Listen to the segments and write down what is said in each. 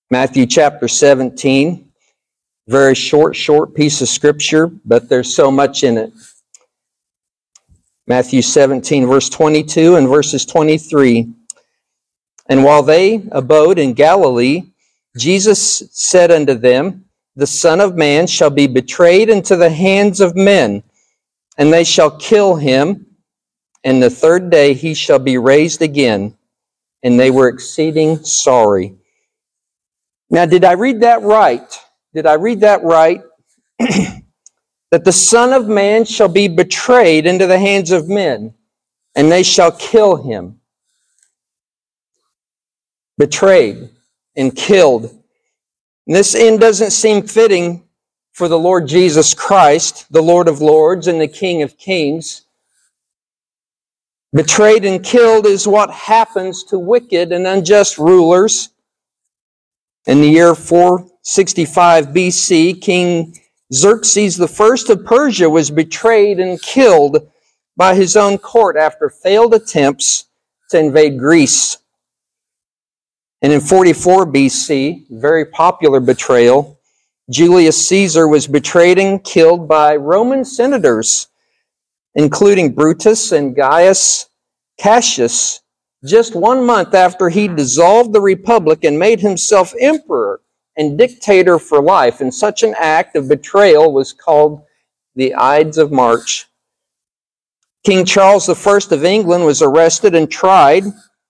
Matthew chapter 17. Very short piece of scripture, but there's so much in it. Matthew 17, verse 22 and verses 23. And while they abode in Galilee, Jesus said unto them, The Son of Man shall be betrayed into the hands of men, and they shall kill him, and the third day he shall be raised again. And they were exceeding sorry. Now, did I read that right? Did I read that right? That the Son of Man shall be betrayed into the hands of men, and they shall kill him. Betrayed and killed. And this end doesn't seem fitting for the Lord Jesus Christ, the Lord of Lords and the King of Kings. Betrayed and killed is what happens to wicked and unjust rulers. In the year 465 BC, King Xerxes I of Persia was betrayed and killed by his own court after failed attempts to invade Greece. And in 44 BC, very popular betrayal, Julius Caesar was betrayed and killed by Roman senators, including Brutus and Gaius Cassius, just 1 month after he dissolved the republic and made himself emperor and dictator for life. And such an act of betrayal was called the Ides of March. King Charles I of England was arrested and tried,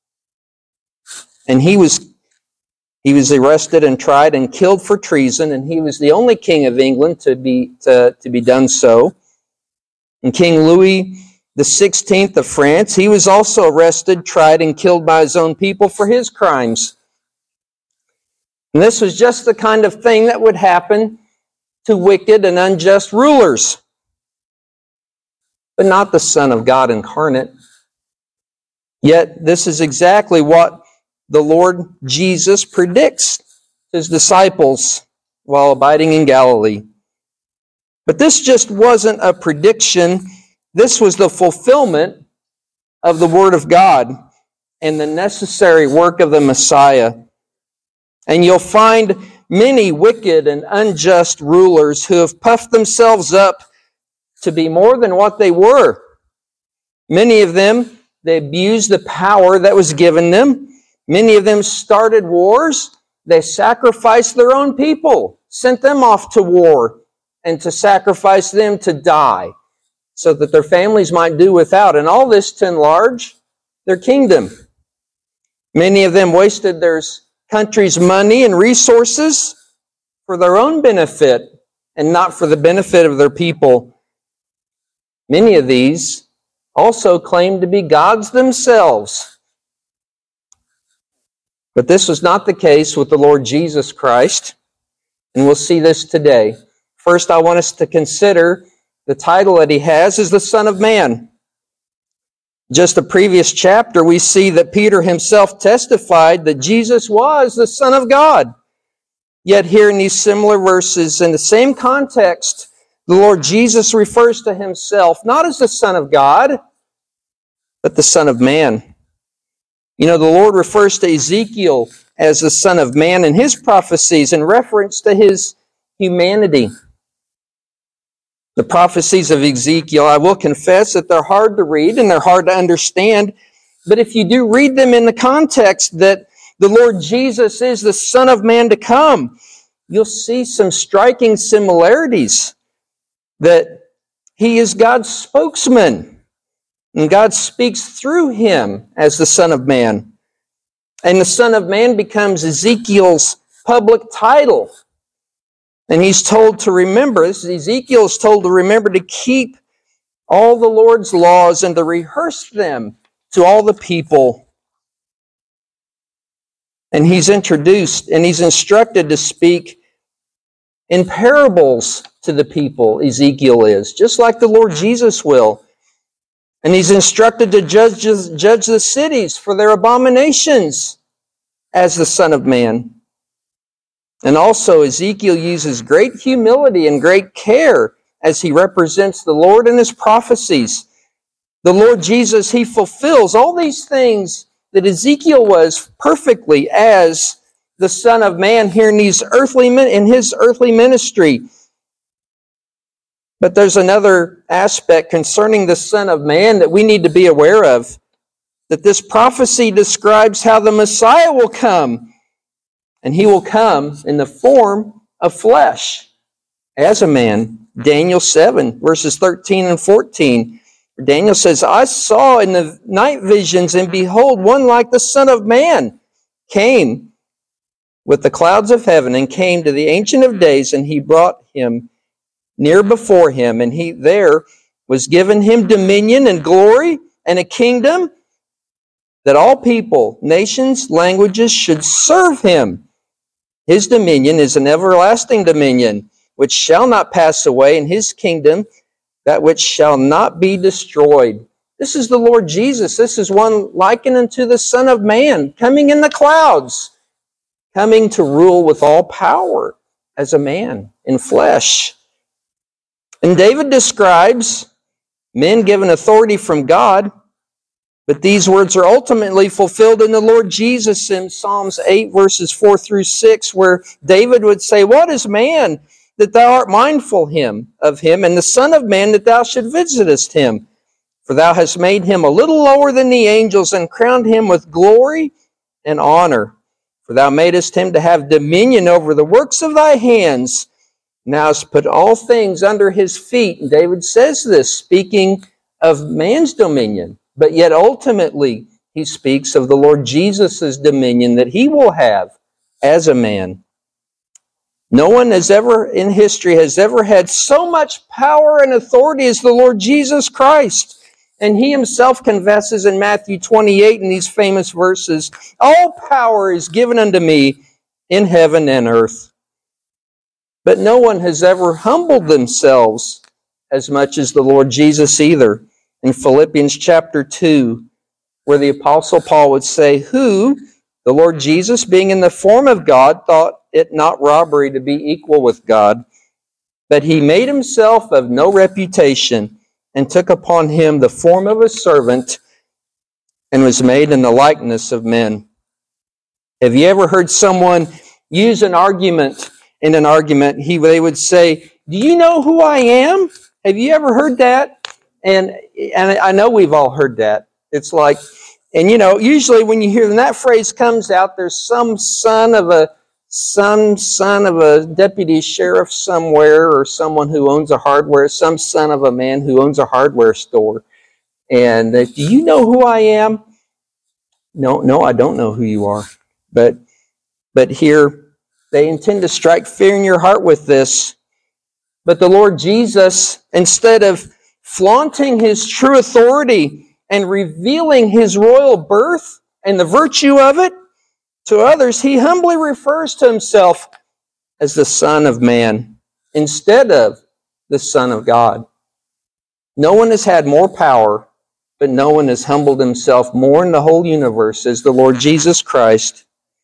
and he was arrested and tried and killed for treason, and he was the only king of England to be done so. And King Louis XVI of France, he was also arrested, tried, and killed by his own people for his crimes. And this was just the kind of thing that would happen to wicked and unjust rulers, but not the Son of God incarnate. Yet this is exactly what the Lord Jesus predicts his disciples while abiding in Galilee. But this just wasn't a prediction. This was the fulfillment of the Word of God and the necessary work of the Messiah. And you'll find many wicked and unjust rulers who have puffed themselves up to be more than what they were. Many of them, they abused the power that was given them. Many of them started wars. They sacrificed their own people, sent them off to war, and to sacrifice them to die so that their families might do without. And all this to enlarge their kingdom. Many of them wasted their country's money and resources for their own benefit and not for the benefit of their people. Many of these also claimed to be gods themselves. But this was not the case with the Lord Jesus Christ, and we'll see this today. First, I want us to consider the title that he has is the Son of Man. Just the previous chapter, we see that Peter himself testified that Jesus was the Son of God. Yet here in these similar verses, in the same context, the Lord Jesus refers to himself not as the Son of God, but the Son of Man. You know, the Lord refers to Ezekiel as the Son of Man in his prophecies in reference to his humanity. The prophecies of Ezekiel, I will confess that they're hard to read and they're hard to understand. But if you do read them in the context that the Lord Jesus is the Son of Man to come, you'll see some striking similarities. That he is God's spokesman. And God speaks through him as the Son of Man. And the Son of Man becomes Ezekiel's public title. And he's told to remember, Ezekiel is told to remember to keep all the Lord's laws and to rehearse them to all the people. And he's introduced and he's instructed to speak in parables to the people, Ezekiel is, just like the Lord Jesus will. And he's instructed to judge the cities for their abominations as the Son of Man. And also, Ezekiel uses great humility and great care as he represents the Lord in his prophecies. The Lord Jesus, he fulfills all these things that Ezekiel was perfectly as the Son of Man here in his earthly ministry. But there's another aspect concerning the Son of Man that we need to be aware of, that this prophecy describes how the Messiah will come. And he will come in the form of flesh as a man. Daniel 7, verses 13 and 14. Daniel says, I saw in the night visions, and behold, one like the Son of Man came with the clouds of heaven, and came to the Ancient of Days, and he brought him near before him, and he there was given him dominion and glory and a kingdom, that all people, nations, languages should serve him. His dominion is an everlasting dominion, which shall not pass away, and his kingdom, that which shall not be destroyed. This is the Lord Jesus. This is one likened unto the Son of Man, coming in the clouds, coming to rule with all power as a man in flesh. And David describes men given authority from God, but these words are ultimately fulfilled in the Lord Jesus in Psalms 8, verses 4 through 6, where David would say, What is man that thou art mindful of him, and the Son of Man that thou should visitest him? For thou hast made him a little lower than the angels, and crowned him with glory and honor. For thou madest him to have dominion over the works of thy hands, and thou hast put all things under his feet. And David says this, speaking of man's dominion. But yet ultimately, he speaks of the Lord Jesus' dominion that he will have as a man. No one has ever in history has ever had so much power and authority as the Lord Jesus Christ. And he himself confesses in Matthew 28 in these famous verses, All power is given unto me in heaven and earth. But no one has ever humbled themselves as much as the Lord Jesus either. In Philippians chapter 2, where the Apostle Paul would say, Who, the Lord Jesus, being in the form of God, thought it not robbery to be equal with God, but he made himself of no reputation, and took upon him the form of a servant, and was made in the likeness of men. Have you ever heard someone use an argument? In an argument, they would say, Do you know who I am? Have you ever heard that? And I know we've all heard that. It's like, and usually when you hear that phrase comes out, there's some son of a deputy sheriff somewhere, or someone who owns some son of a man who owns a hardware store. And do you know who I am? No, I don't know who you are. But here they intend to strike fear in your heart with this. But the Lord Jesus, instead of flaunting his true authority and revealing his royal birth and the virtue of it to others, he humbly refers to himself as the Son of Man instead of the Son of God. No one has had more power, but no one has humbled himself more in the whole universe as the Lord Jesus Christ.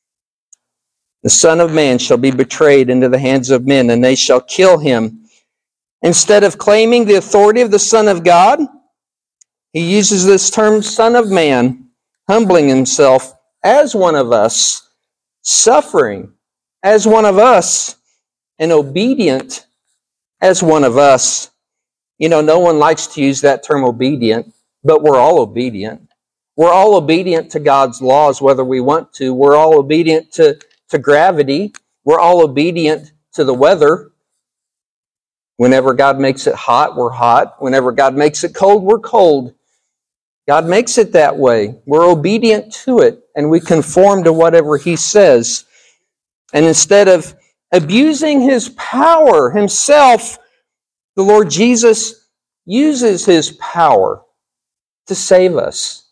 The Son of Man shall be betrayed into the hands of men, and they shall kill him. Instead of claiming the authority of the Son of God, he uses this term Son of Man, humbling himself as one of us, suffering as one of us, and obedient as one of us. No one likes to use that term obedient, but we're all obedient. We're all obedient to God's laws, whether we want to. We're all obedient to gravity. We're all obedient to the weather. Whenever God makes it hot, we're hot. Whenever God makes it cold, we're cold. God makes it that way. We're obedient to it, and we conform to whatever he says. And instead of abusing his power himself, the Lord Jesus uses his power to save us.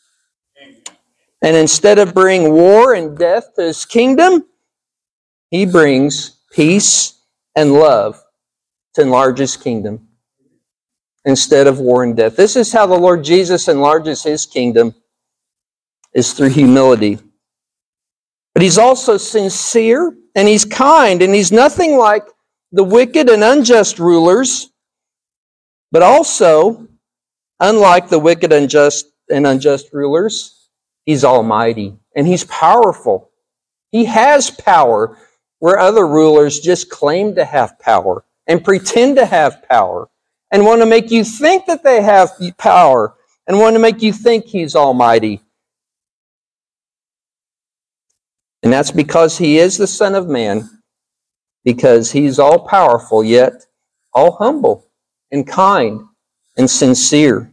And instead of bringing war and death to his kingdom, he brings peace and love to enlarge his kingdom instead of war and death. This is how the Lord Jesus enlarges his kingdom, is through humility. But he's also sincere, and he's kind, and he's nothing like the wicked and unjust rulers, but also, unlike the wicked and unjust rulers, he's almighty, and he's powerful. He has power where other rulers just claim to have power and pretend to have power and want to make you think that they have power and want to make you think He's almighty. And that's because He is the Son of Man, because He's all powerful, yet all humble and kind and sincere.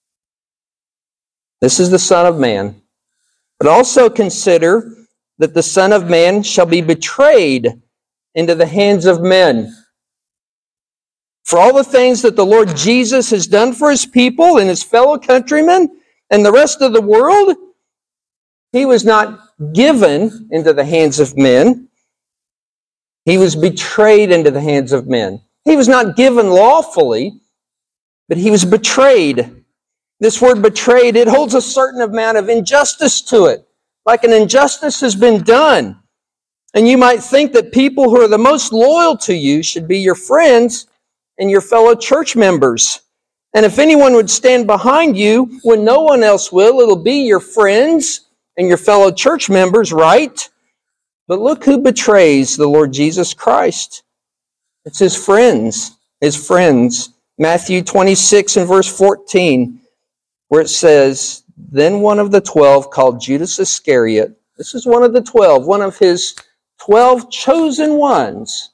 This is the Son of Man. But also consider that the Son of Man shall be betrayed into the hands of men. For all the things that the Lord Jesus has done for His people and His fellow countrymen and the rest of the world, He was not given into the hands of men. He was betrayed into the hands of men. He was not given lawfully, but He was betrayed. This word betrayed, it holds a certain amount of injustice to it. Like an injustice has been done. And you might think that people who are the most loyal to you should be your friends and your fellow church members. And if anyone would stand behind you when no one else will, it'll be your friends and your fellow church members, right? But look who betrays the Lord Jesus Christ. It's His friends. His friends. Matthew 26 and verse 14, where it says, Then one of the 12, called Judas Iscariot, this is one of the 12, one of His 12 chosen ones,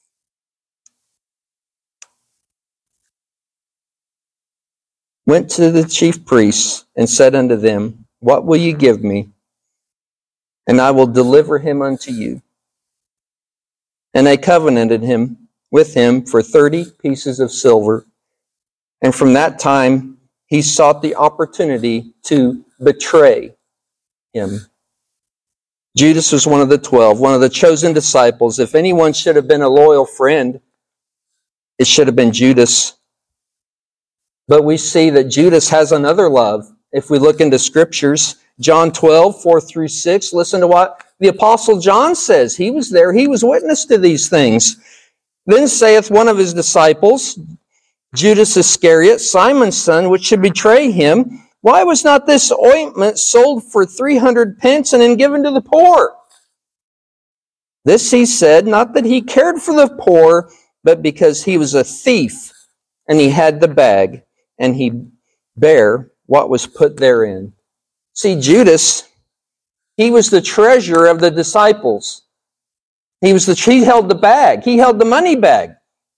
went to the chief priests and said unto them, What will you give me? And I will deliver him unto you. And they covenanted with him for 30 pieces of silver. And from that time, he sought the opportunity to betray him. Judas was one of the 12, one of the chosen disciples. If anyone should have been a loyal friend, it should have been Judas. But we see that Judas has another love. If we look into Scriptures, John 12, 4 through 6, listen to what the Apostle John says. He was there. He was witness to these things. Then saith one of his disciples, Judas Iscariot, Simon's son, which should betray him, Why was not this ointment sold for 300 pence and then given to the poor? This he said, not that he cared for the poor, but because he was a thief, and he had the bag, and he bare what was put therein. See, Judas, he was the treasurer of the disciples. He held the bag. He held the money bag.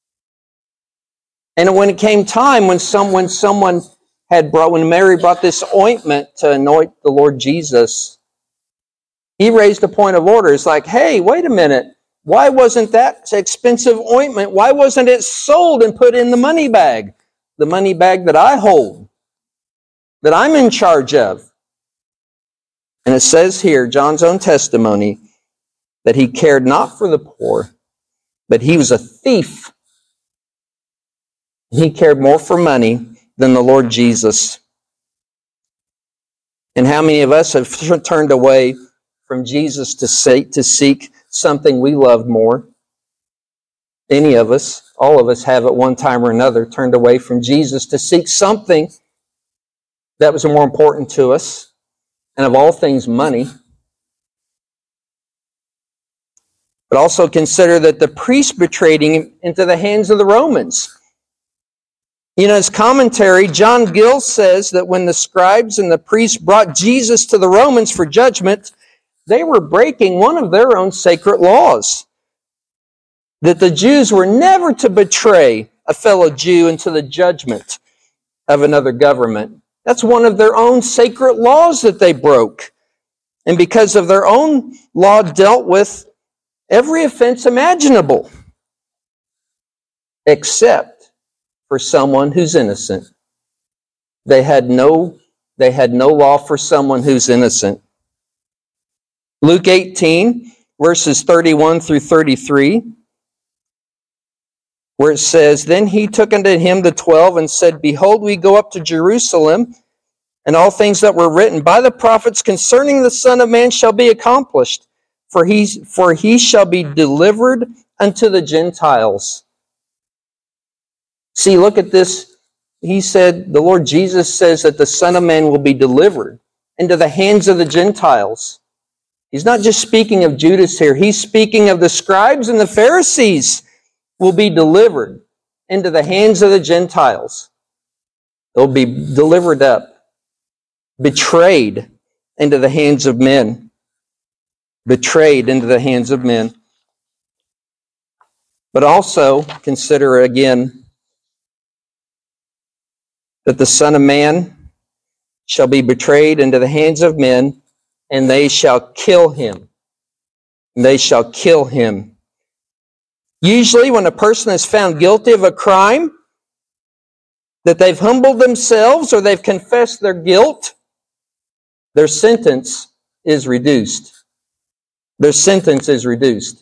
And when it came time, when Mary brought this ointment to anoint the Lord Jesus, he raised a point of order. It's like, hey, wait a minute. Why wasn't that expensive ointment? Why wasn't it sold and put in the money bag? The money bag that I hold, that I'm in charge of. And it says here, John's own testimony, that he cared not for the poor, but he was a thief. He cared more for money than the Lord Jesus. And how many of us have turned away from Jesus to seek something we love more? Any of us, all of us have at one time or another turned away from Jesus to seek something that was more important to us. And of all things, money. But also consider that the priest betrayed him into the hands of the Romans. In his commentary, John Gill says that when the scribes and the priests brought Jesus to the Romans for judgment, they were breaking one of their own sacred laws. That the Jews were never to betray a fellow Jew into the judgment of another government. That's one of their own sacred laws that they broke. And because of their own law, dealt with every offense imaginable, except for someone who's innocent. They had no law for someone who's innocent. Luke 18, verses 31 through 33, where it says, Then he took unto him the 12 and said, Behold, we go up to Jerusalem, and all things that were written by the prophets concerning the Son of Man shall be accomplished. For he shall be delivered unto the Gentiles. See, look at this. He said, the Lord Jesus says that the Son of Man will be delivered into the hands of the Gentiles. He's not just speaking of Judas here. He's speaking of the scribes and the Pharisees will be delivered into the hands of the Gentiles. They'll be delivered up, betrayed into the hands of men. Betrayed into the hands of men. But also consider again that the Son of Man shall be betrayed into the hands of men, and they shall kill him. And they shall kill him. Usually when a person is found guilty of a crime, that they've humbled themselves or they've confessed their guilt, their sentence is reduced. Their sentence is reduced.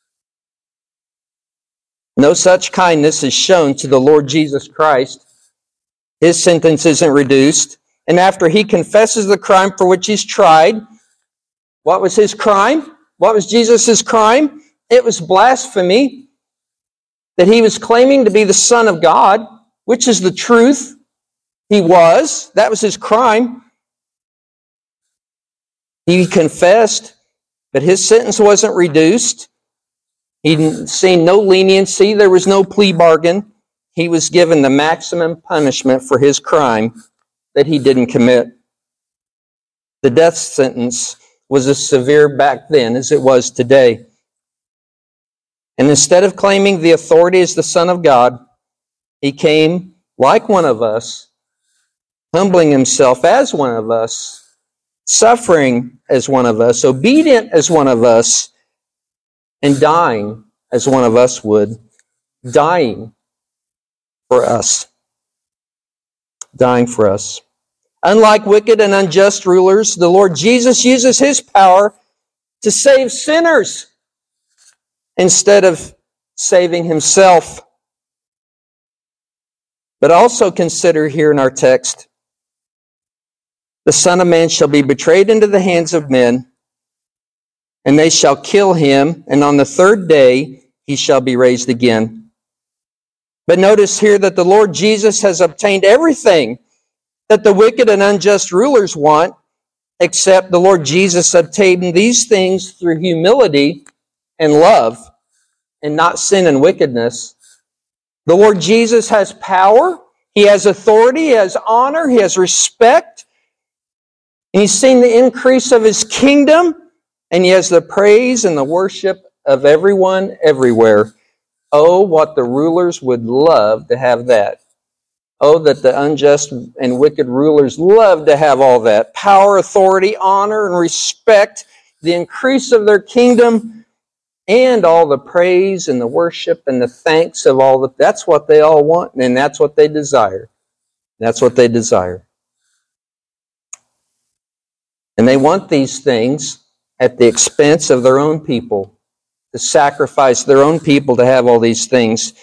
No such kindness is shown to the Lord Jesus Christ. His sentence isn't reduced. And after he confesses the crime for which he's tried, what was his crime? What was Jesus' crime? It was blasphemy, that he was claiming to be the Son of God, which is the truth. He was. That was his crime. He confessed, but his sentence wasn't reduced. He'd seen no leniency. There was no plea bargain. He was given the maximum punishment for his crime that he didn't commit. The death sentence was as severe back then as it was today. And instead of claiming the authority as the Son of God, he came like one of us, humbling himself as one of us, suffering as one of us, obedient as one of us, and dying as one of us would, dying for us. Dying for us. Unlike wicked and unjust rulers, the Lord Jesus uses his power to save sinners instead of saving himself. But also consider here in our text, the Son of Man shall be betrayed into the hands of men, and they shall kill him, and on the third day he shall be raised again. But notice here that the Lord Jesus has obtained everything that the wicked and unjust rulers want, except the Lord Jesus obtained these things through humility and love, and not sin and wickedness. The Lord Jesus has power, he has authority, he has honor, he has respect, and he's seen the increase of his kingdom, and he has the praise and the worship of everyone everywhere. Oh, what the rulers would love to have that. Oh, that the unjust and wicked rulers love to have all that. Power, authority, honor, and respect, the increase of their kingdom, and all the praise and the worship and the thanks of all that. That's what they all want, and that's what they desire. That's what they desire. And they want these things at the expense of their own people, to sacrifice their own people to have all these things.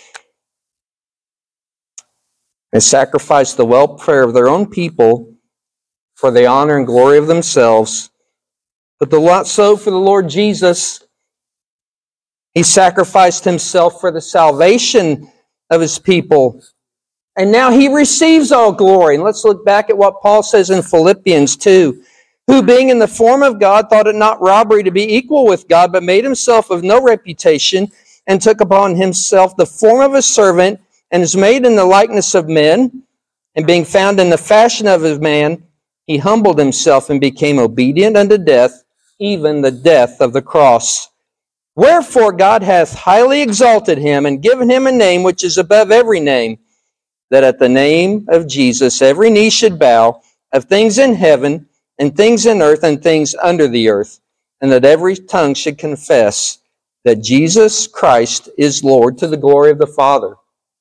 They sacrifice the welfare of their own people for the honor and glory of themselves. But not so for the Lord Jesus. He sacrificed himself for the salvation of his people. And now he receives all glory. And let's look back at what Paul says in Philippians 2. Who being in the form of God thought it not robbery to be equal with God, but made himself of no reputation, and took upon himself the form of a servant, and is made in the likeness of men. And being found in the fashion of a man, he humbled himself and became obedient unto death, even the death of the cross. Wherefore God hath highly exalted him, and given him a name which is above every name, that at the name of Jesus every knee should bow, of things in heaven, and things in earth, and things under the earth, and that every tongue should confess that Jesus Christ is Lord, to the glory of the Father.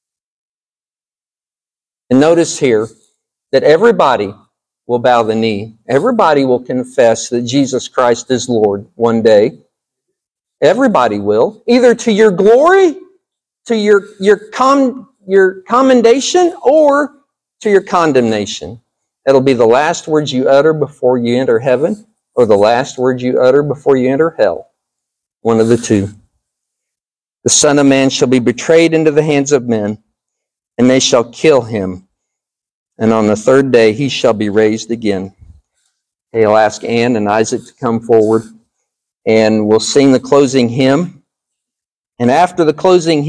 And notice here that everybody will bow the knee. Everybody will confess that Jesus Christ is Lord one day. Everybody will, either to your glory, to your commendation, or to your condemnation. It'll be the last words you utter before you enter heaven, or the last words you utter before you enter hell. One of the two. The Son of Man shall be betrayed into the hands of men, and they shall kill him. And on the third day he shall be raised again. I'll ask Ann and Isaac to come forward. and we'll sing the closing hymn. And after the closing hymn,